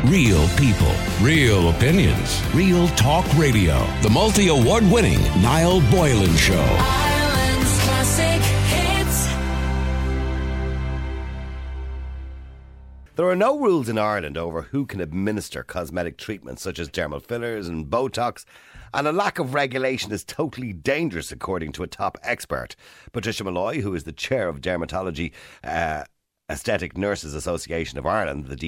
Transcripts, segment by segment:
Real people, real opinions, real talk radio. The multi-award-winning Niall Boylan Show. Ireland's classic hits. There are no rules in Ireland over who can administer cosmetic treatments such as dermal fillers and Botox, and a lack of regulation is totally dangerous, according to a top expert. Patricia Malloy, who is the chair of Dermatology Aesthetic Nurses Association of Ireland, the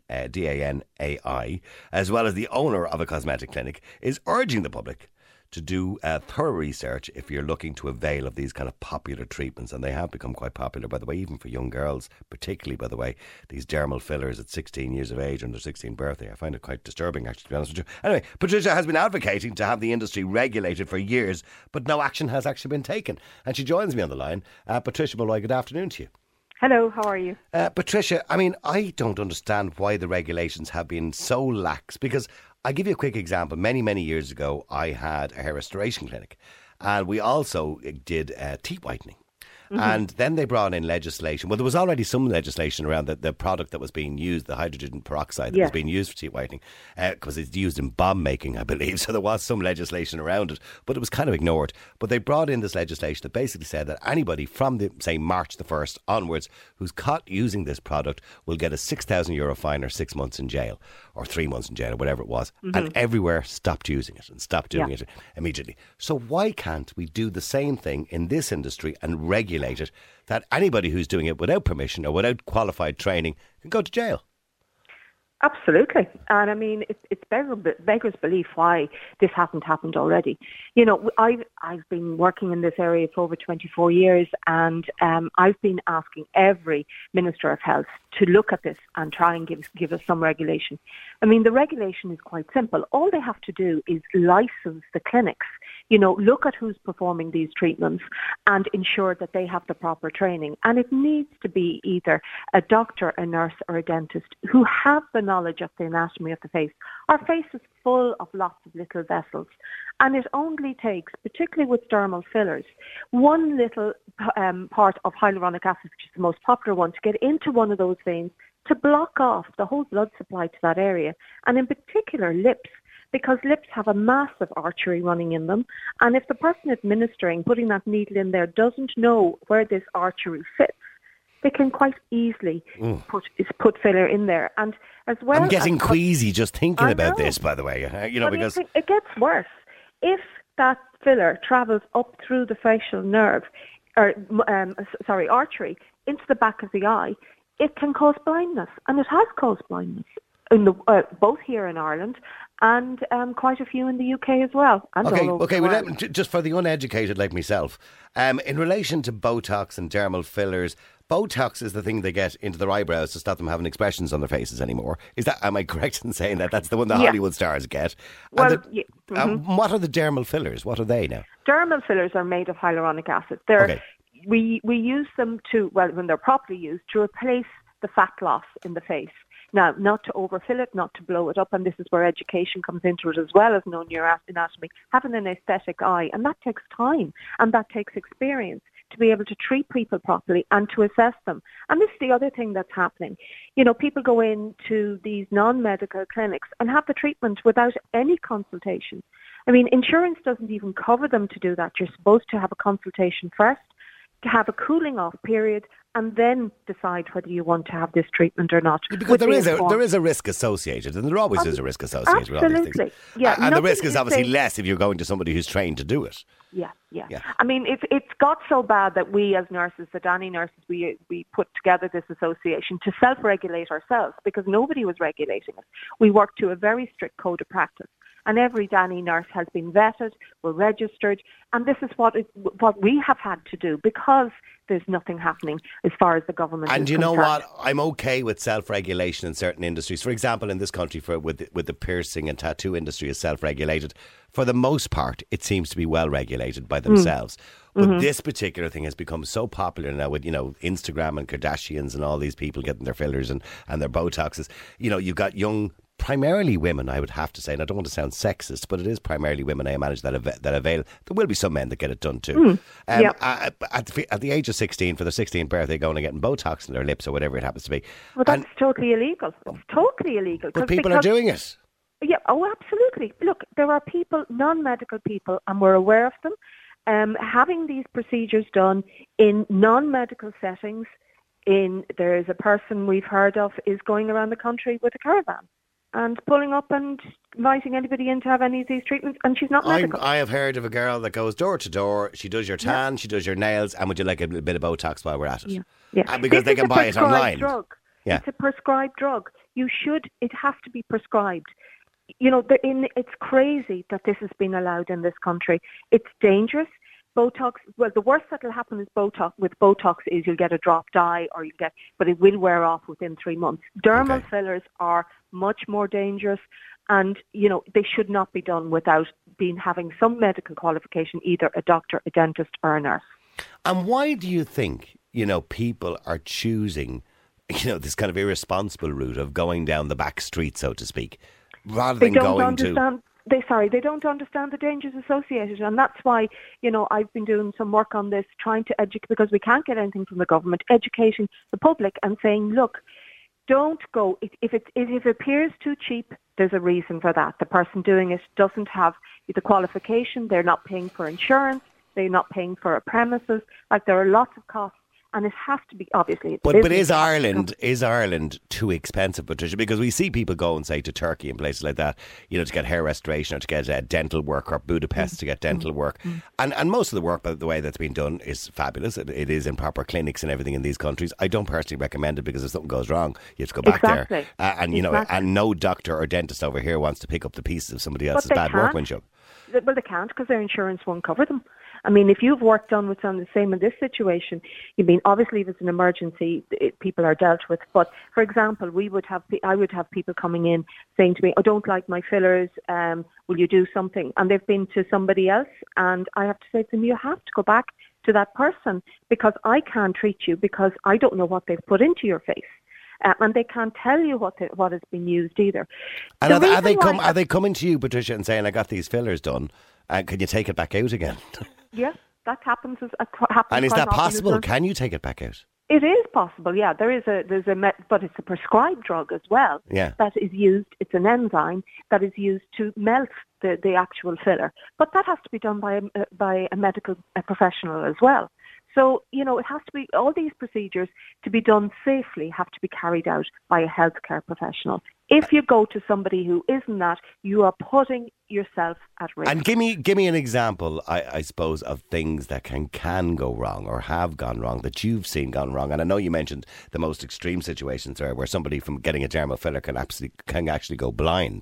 DANAI, as well as the owner of a cosmetic clinic, is urging the public to do thorough research if you're looking to avail of these kind of popular treatments. And they have become quite popular, by the way, even for young girls, particularly, by the way, these dermal fillers at 16 years of age on their 16th birthday. I find it quite disturbing, actually, to be honest with you. Anyway, Patricia has been advocating to have the industry regulated for years, but no action has actually been taken. And she joins me on the line. Patricia Malloy, good afternoon to you. Hello, how are you? Patricia, I mean, I don't understand why the regulations have been so lax, because I'll give you a quick example. Many, many years ago, I had a hair restoration clinic, and we also did teeth whitening. Mm-hmm. And then they brought in legislation. Well, there was already some legislation around the product that was being used, the hydrogen peroxide that was being used for teeth whitening, because it's used in bomb making, I believe. So there was some legislation around it, but it was kind of ignored. But they brought in this legislation that basically said that anybody from, say, March the 1st onwards who's caught using this product will get a €6,000 fine or 6 months in jail or 3 months in jail or whatever it was. Mm-hmm. And everywhere stopped using it and stopped doing it immediately. So why can't we do the same thing in this industry and regulate it, that anybody who's doing it without permission or without qualified training can go to jail? Absolutely. And I mean, it's beggars belief why this hasn't happened already. You know, I've been working in this area for over 24 years, and I've been asking every Minister of Health to look at this and try and give us some regulation. I mean, the regulation is quite simple. All they have to do is license the clinics. You know, look at who's performing these treatments and ensure that they have the proper training. And it needs to be either a doctor, a nurse or a dentist who have the knowledge of the anatomy of the face. Our face is full of lots of little vessels. And it only takes, particularly with dermal fillers, one little part of hyaluronic acid, which is the most popular one, to get into one of those veins to block off the whole blood supply to that area. And in particular, lips, because lips have a massive artery running in them. And if the person administering, putting that needle in there, doesn't know where this artery fits, they can quite easily put filler in there. And as well, I'm getting queasy just thinking about this, by the way. Because it gets worse. If that filler travels up through the facial nerve, artery, into the back of the eye, it can cause blindness. And it has caused blindness, both here in Ireland and quite a few in the UK as well. And just for the uneducated like myself, in relation to Botox and dermal fillers, Botox is the thing they get into their eyebrows to stop them having expressions on their faces anymore. Am I correct in saying that? That's the one the Hollywood stars get. Well, what are the dermal fillers? What are they now? Dermal fillers are made of hyaluronic acid. We use them when they're properly used, to replace the fat loss in the face. Now, not to overfill it, not to blow it up, and this is where education comes into it as well as knowing your anatomy, having an aesthetic eye, and that takes time and that takes experience to be able to treat people properly and to assess them. And this is the other thing that's happening. You know, people go into these non-medical clinics and have the treatment without any consultation. I mean, insurance doesn't even cover them to do that. You're supposed to have a consultation first, to have a cooling off period, and then decide whether you want to have this treatment or not. Because there is a risk associated, and there always is a risk associated with all these things. Yeah, and the risk is obviously less if you're going to somebody who's trained to do it. Yeah. I mean, it's got so bad that we as nurses, the DANI nurses, we put together this association to self-regulate ourselves, because nobody was regulating it. We work to a very strict code of practice. And every DANI nurse has been vetted, we're registered, and this is what we have had to do, because there's nothing happening as far as the government is concerned. And you know what? I'm okay with self-regulation in certain industries. For example, in this country, with the piercing and tattoo industry is self-regulated. For the most part, it seems to be well regulated by themselves. But this particular thing has become so popular now with, Instagram and Kardashians and all these people getting their fillers and their Botoxes. You've got young primarily women, I would have to say, and I don't want to sound sexist, but it is primarily women, I manage that avail. There will be some men that get it done too. At the age of 16, for their 16th birthday, going and getting Botox in their lips or whatever it happens to be. Well, that's totally illegal. It's totally illegal. But people are doing it. Yeah, oh, absolutely. Look, there are people, non-medical people, and we're aware of them, having these procedures done in non-medical settings. There is a person we've heard of is going around the country with a caravan and pulling up and inviting anybody in to have any of these treatments, and she's not medical. I have heard of a girl that goes door to door. She does your tan, she does your nails, and would you like a little bit of Botox while we're at it? Yeah. And because they can buy it online. Drug. Yeah. It's a prescribed drug. It has to be prescribed. It's crazy that this has been allowed in this country. It's dangerous. Botox, well, the worst that will happen is with Botox is you'll get a dropped eye but it will wear off within 3 months. Dermal fillers are much more dangerous, and, they should not be done without having some medical qualification, either a doctor, a dentist or a nurse. And why do you think, people are choosing, this kind of irresponsible route of going down the back street, so to speak, rather than going to... They don't understand the dangers associated, and that's why, I've been doing some work on this, trying to educate, because we can't get anything from the government, educating the public and saying, look, don't go, if it appears too cheap, there's a reason for that. The person doing it doesn't have the qualification, they're not paying for insurance, they're not paying for a premises, there are lots of costs. And it has to be, obviously. But is Ireland too expensive, Patricia? Because we see people go and say to Turkey and places like that, to get hair restoration or to get dental work, or Budapest to get dental work. And most of the work, by the way, that's been done is fabulous. It is in proper clinics and everything in these countries. I don't personally recommend it, because if something goes wrong, you have to go back there. And no doctor or dentist over here wants to pick up the pieces of somebody else's bad workmanship. Well, they can't, because their insurance won't cover them. I mean, if you've worked on what's on the same in this situation, obviously if it's an emergency, people are dealt with. But for example, I would have people coming in saying to me, I don't like my fillers, will you do something? And they've been to somebody else, and I have to say to them, you have to go back to that person, because I can't treat you, because I don't know what they've put into your face. And they can't tell you what has been used either. And are they coming to you, Patricia, and saying, I got these fillers done, can you take it back out again? Yes, that happens. And is that possible? Well. Can you take it back out? It is possible, yeah. But it's a prescribed drug as well. Yeah. That is used. It's an enzyme that is used to melt the actual filler. But that has to be done by a medical professional as well. So, it has to be, all these procedures to be done safely have to be carried out by a healthcare professional. If you go to somebody who isn't that, you are putting yourself at risk. And give me an example, I suppose, of things that can go wrong or have gone wrong, that you've seen gone wrong. And I know you mentioned the most extreme situations where somebody from getting a dermal filler can actually go blind.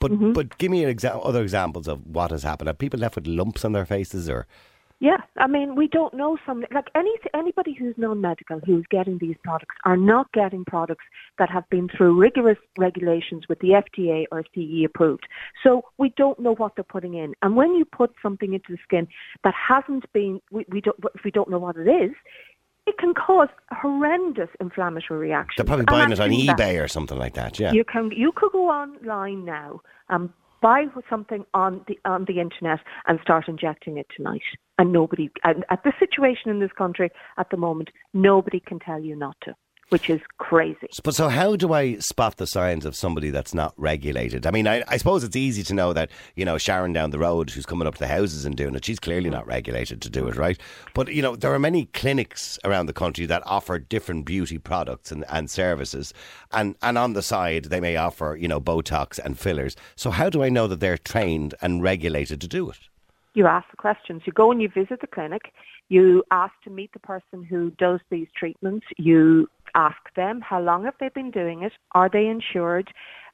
But give me other examples of what has happened. Are people left with lumps on their faces, or... Yeah, I mean, we don't know anybody who's non-medical who's getting these products are not getting products that have been through rigorous regulations with the FDA or CE approved. So we don't know what they're putting in. And when you put something into the skin that hasn't been, if we don't know what it is, it can cause horrendous inflammatory reactions. They're probably buying it on eBay or something like that, yeah. You could go online now and buy something on the internet and start injecting it tonight. And at the situation in this country at the moment, nobody can tell you not to, which is crazy. But so how do I spot the signs of somebody that's not regulated? I mean, I suppose it's easy to know that, Sharon down the road who's coming up to the houses and doing it, she's clearly not regulated to do it, right? But, there are many clinics around the country that offer different beauty products and services. And on the side, they may offer, Botox and fillers. So how do I know that they're trained and regulated to do it? You ask the questions. You go and you visit the clinic. You ask to meet the person who does these treatments. You ask them, how long have they been doing it? Are they insured?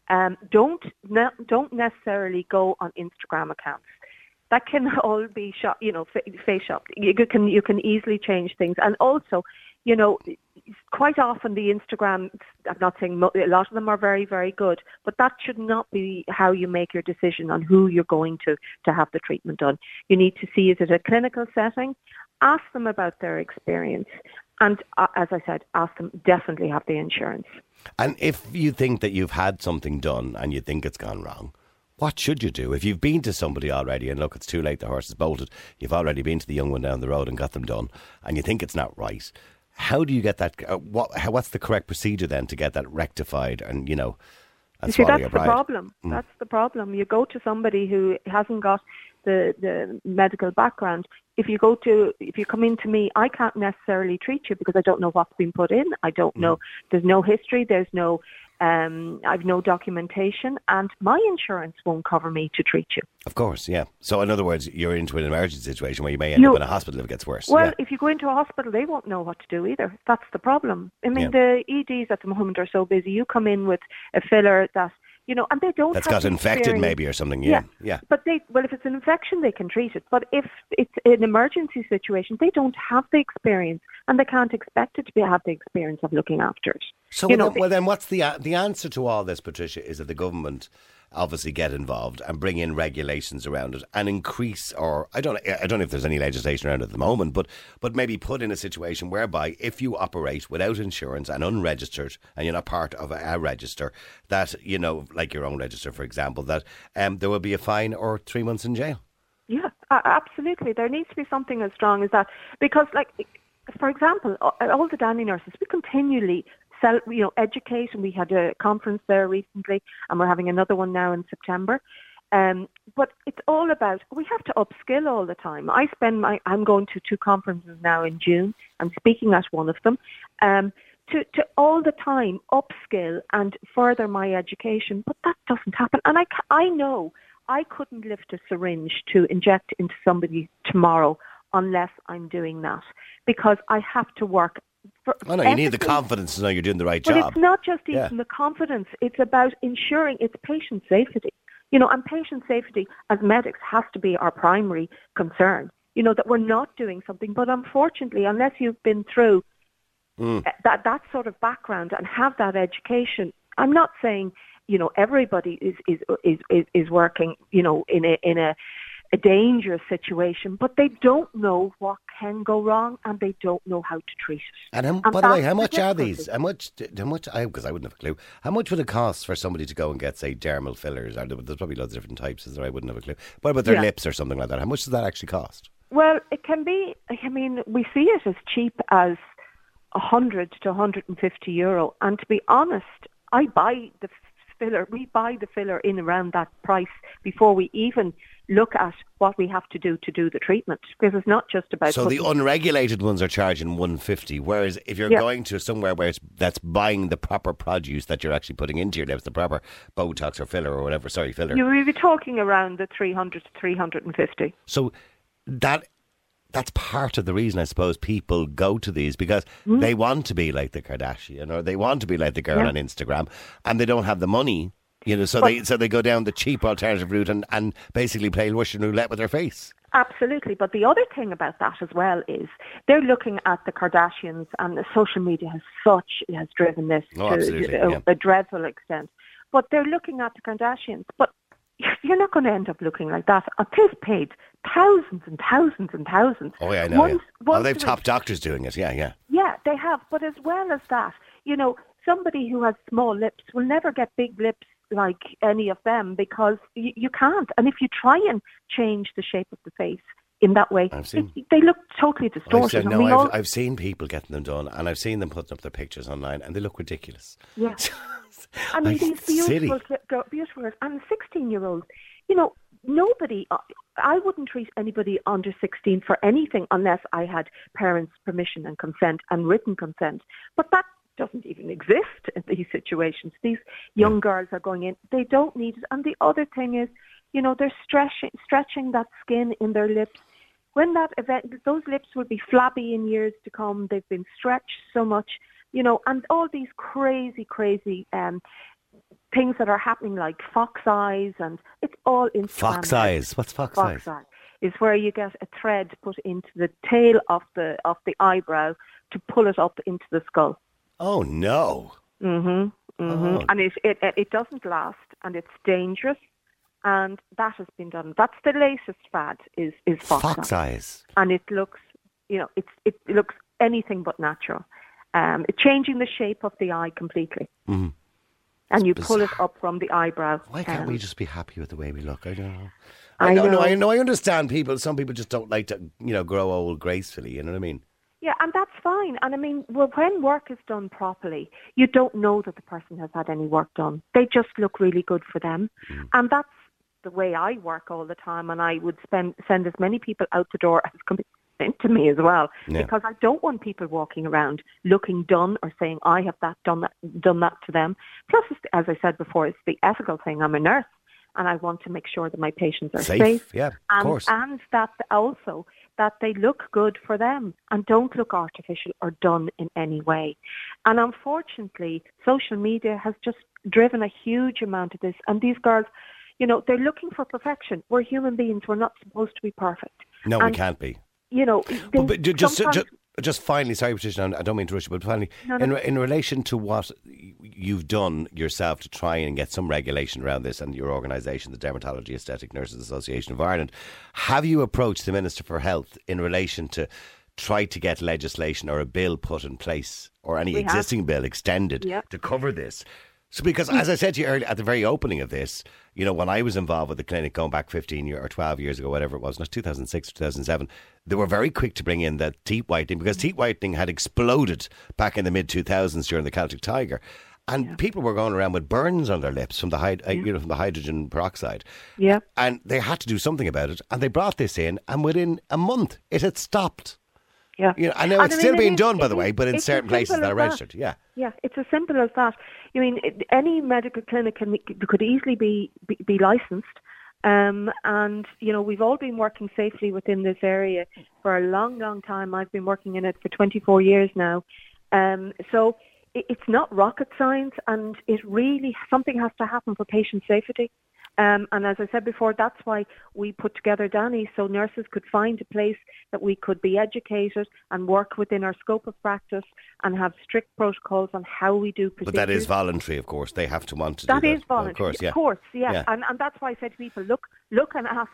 Don't necessarily go on Instagram accounts. That can all be face shop. You can easily change things. And also, quite often the Instagram, I'm not saying a lot of them are very, very good, but that should not be how you make your decision on who you're going to have the treatment done. You need to see, is it a clinical setting? Ask them about their experience. And as I said, ask them, definitely have the insurance. And if you think that you've had something done and you think it's gone wrong, what should you do? If you've been to somebody already and look, it's too late, the horse is bolted, you've already been to the young one down the road and got them done, and you think it's not right, how do you get that? What's the correct procedure then to get that rectified and, you know, and You see, swallow that's your the pride? problem. That's the problem. You go to somebody who hasn't got the medical background. If you come into me, I can't necessarily treat you because I don't know what's been put in. I don't know. There's no history. There's no. I've no documentation, and my insurance won't cover me to treat you. Of course, yeah. So in other words, you're into an emergency situation where you may end up in a hospital if it gets worse. Well, yeah. if you go into a hospital, they won't know what to do either. That's the problem. I mean, Yeah. the EDs at the moment are so busy. You come in with a filler that, you know, and they don't That's have got the infected experience. maybe or something, yeah. But if it's an infection, they can treat it. But if it's an emergency situation, they don't have the experience, and they can't expect it to have the experience of looking after it. So then what's the answer to all this, Patricia, is that the government obviously get involved and bring in regulations around it and increase, or I don't know if there's any legislation around it at the moment, but maybe put in a situation whereby if you operate without insurance and unregistered and you're not part of a register, that, you know, like your own register, for example, that there will be a fine or 3 months in jail. Yeah, absolutely. There needs to be something as strong as that. Because, like, for example, all the Danny nurses, we continually educate, and we had a conference there recently, and we're having another one now in September. But it's all about, we have to upskill all the time. I'm going to 2 conferences now in June. I'm speaking at one of them. To all the time upskill and further my education, but that doesn't happen. And I know I couldn't lift a syringe to inject into somebody tomorrow unless I'm doing that, because I have to work. Oh no, you need the confidence to know you're doing the right but job. It's not just even the confidence. It's about ensuring it's patient safety. You know, and patient safety as medics has to be our primary concern. You know, that we're not doing something. But unfortunately, unless you've been through that sort of background and have that education, I'm not saying, you know, everybody is working, you know, in a dangerous situation, but they don't know what can go wrong, and they don't know how to treat it. And by the way, how much are these? How much? Because I wouldn't have a clue. How much would it cost for somebody to go and get, say, dermal fillers? There's probably loads of different types, is there? I wouldn't have a clue. What about their lips or something like that? How much does that actually cost? Well, it can be. I mean, we see it as cheap as 100 to 150 euro, and to be honest, I buy the filler. We buy the filler in around that price before we even look at what we have to do the treatment, because it's not just about. So the unregulated ones are charging 150, whereas if you're going to somewhere where that's buying the proper produce that you're actually putting into your lips, the proper Botox or filler or whatever, filler. You will be talking around the 300 to 350. So that's part of the reason, I suppose, people go to these, because they want to be like the Kardashian, or they want to be like the girl on Instagram, and they don't have the money. You know, so they go down the cheap alternative route and basically play Russian roulette with their face. Absolutely. But the other thing about that as well is they're looking at the Kardashians, and the social media has driven this to a dreadful extent. But they're looking at the Kardashians. But you're not going to end up looking like that. They've paid thousands and thousands and thousands. Oh, yeah, I know. They've top doctors doing it. Yeah. Yeah, they have. But as well as that, you know, somebody who has small lips will never get big lips like any of them, because you can't. And if you try and change the shape of the face in that way, they look totally distorted. I've seen people getting them done, and I've seen them putting up their pictures online, and they look ridiculous. Yeah. I mean, these beautiful girls, and 16-year-olds, you know, nobody, I wouldn't treat anybody under 16 for anything unless I had parents' permission and consent and written consent. But that doesn't even exist in these situations. These young girls are going in, they don't need it. And the other thing is, you know, they're stretching that skin in their lips. When that event, those lips will be flabby in years to come. They've been stretched so much, you know, and all these crazy things that are happening, like fox eyes, and it's all Instagram. Fox eyes? What's fox eyes? Fox eye is where you get a thread put into the tail of the eyebrow to pull it up into the skull. Oh no! Oh. And it doesn't last, and it's dangerous, and that has been done. That's the latest fad is fox eyes, and it looks, you know, it looks anything but natural. Changing the shape of the eye completely. Mm-hmm. And you pull it up from the eyebrow. Why can't we just be happy with the way we look? I don't know. I know. I understand people. Some people just don't like to, grow old gracefully. You know what I mean? Yeah, and that's fine. And I mean, when work is done properly, you don't know that the person has had any work done. They just look really good for them. And that's the way I work all the time. And I would send as many people out the door as come into me as well, because I don't want people walking around looking done or saying I have done that to them. Plus, as I said before, it's the ethical thing. I'm a nurse, and I want to make sure that my patients are safe. Yeah, of course. And that also that they look good for them and don't look artificial or done in any way. And unfortunately, social media has just driven a huge amount of this. And these girls, they're looking for perfection. We're human beings. We're not supposed to be perfect. No, we can't be. But just finally, sorry, Patricia, I don't mean to rush you, but finally, in relation to what you've done yourself to try and get some regulation around this, and your organisation, the Dermatology Aesthetic Nurses Association of Ireland, have you approached the Minister for Health in relation to try to get legislation or a bill put in place, or any existing bill extended to cover this? So, because as I said to you earlier, at the very opening of this, when I was involved with the clinic going back 15 years or 12 years ago, whatever it was, not 2006 or 2007, they were very quick to bring in that teeth whitening, because teeth whitening had exploded back in the mid-2000s during the Celtic Tiger. And people were going around with burns on their lips from the from the hydrogen peroxide. Yeah. And they had to do something about it. And they brought this in, and within a month, it had stopped. Yeah. I know it's still being done, by the way, but in certain places that are registered. Yeah. Yeah, it's as simple as that. Any medical clinic could easily be licensed. And, we've all been working safely within this area for a long, long time. I've been working in it for 24 years now. So it's not rocket science, and something has to happen for patient safety. And as I said before, that's why we put together Danny, so nurses could find a place that we could be educated and work within our scope of practice and have strict protocols on how we do procedures. But that is voluntary, of course. They have to want to do that. That is voluntary, of course, yeah. And that's why I say to people, look and ask,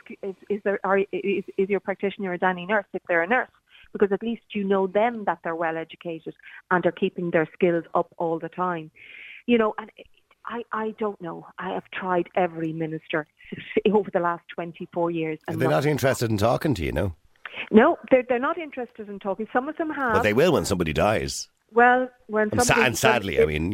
is your practitioner a Danny nurse, if they're a nurse? Because at least you know them, that they're well educated and are keeping their skills up all the time. And I don't know. I have tried every minister over the last 24 years. And they're not interested in talking to you, no? No, they're not interested in talking. Some of them have. But they will when somebody dies. Well, when somebody... And sadly,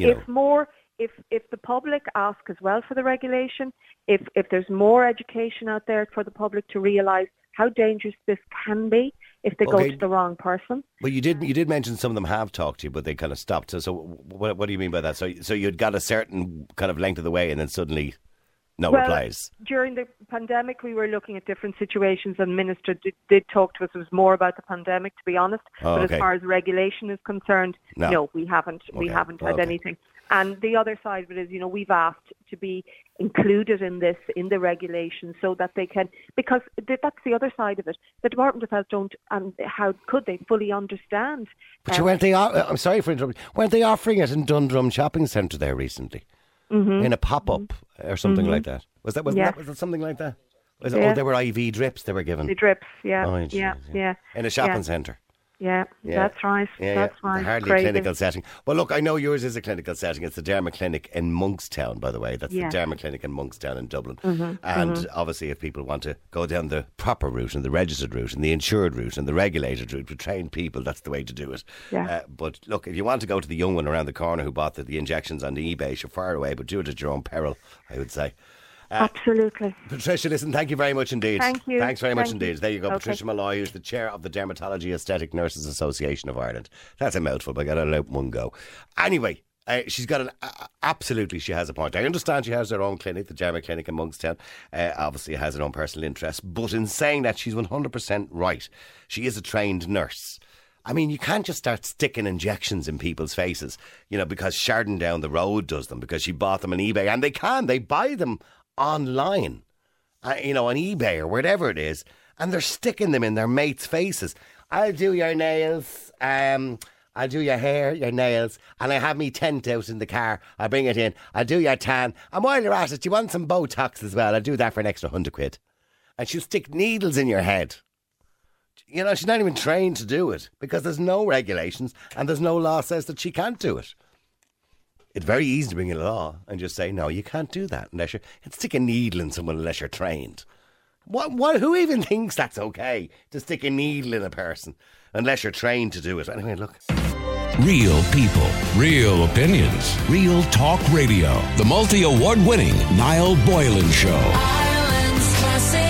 If the public ask as well for the regulation, if there's more education out there for the public to realise how dangerous this can be if they go to the wrong person. Well, you did mention some of them have talked to you, but they kind of stopped. So what do you mean by that? So you'd got a certain kind of length of the way, and then suddenly replies. During the pandemic, we were looking at different situations, and Minister did talk to us. It was more about the pandemic, to be honest. But as far as regulation is concerned, no we haven't. We haven't had anything. And the other side of it is, we've asked to be included in this, in the regulation, so that they can, because that's the other side of it. The Department of Health don't, and how could they fully understand? But weren't they, I'm sorry for interrupting, weren't they offering it in Dundrum Shopping Centre there recently? In a pop-up or something like that? Was that something like that? They were IV drips they were given? The drips, yeah. Oh, yeah. In a shopping centre? Yeah, that's right. That's right. Hardly a clinical setting. Well, look, I know yours is a clinical setting. It's the Derma Clinic in Monkstown, by the way. That's the Derma Clinic in Monkstown in Dublin. And obviously, if people want to go down the proper route and the registered route and the insured route and the regulated route with trained people, that's the way to do it. Yeah. But look, if you want to go to the young one around the corner who bought the injections on the eBay, you're far away, but do it at your own peril, I would say. Absolutely. Patricia, listen, thank you very much indeed. Thank you. Thanks very much indeed. There you go, Patricia Malloy, who's the chair of the Dermatology Aesthetic Nurses Association of Ireland. That's a mouthful, but I got it out in one go. Anyway, she's got absolutely, she has a point. I understand she has her own clinic, the Derma Clinic in Monkstown. Obviously, it has her own personal interest. But in saying that, she's 100% right. She is a trained nurse. I mean, you can't just start sticking injections in people's faces, because Chardon down the road does them, because she bought them on eBay. And they buy them online, on eBay or whatever it is, and they're sticking them in their mates' faces. I'll do your nails, I'll do your hair, your nails, and I have me tent out in the car. I'll bring it in. I'll do your tan. And while you're at it, do you want some Botox as well? I'll do that for an extra £100. And she'll stick needles in your head. You know, she's not even trained to do it because there's no regulations and there's no law says that she can't do it. It's very easy to bring in a law and just say, no, you can't do that unless you're... Stick a needle in someone unless you're trained. Who even thinks that's okay to stick a needle in a person unless you're trained to do it? Anyway, look. Real people, real opinions, real talk radio. The multi-award winning Niall Boylan Show. Ireland's classic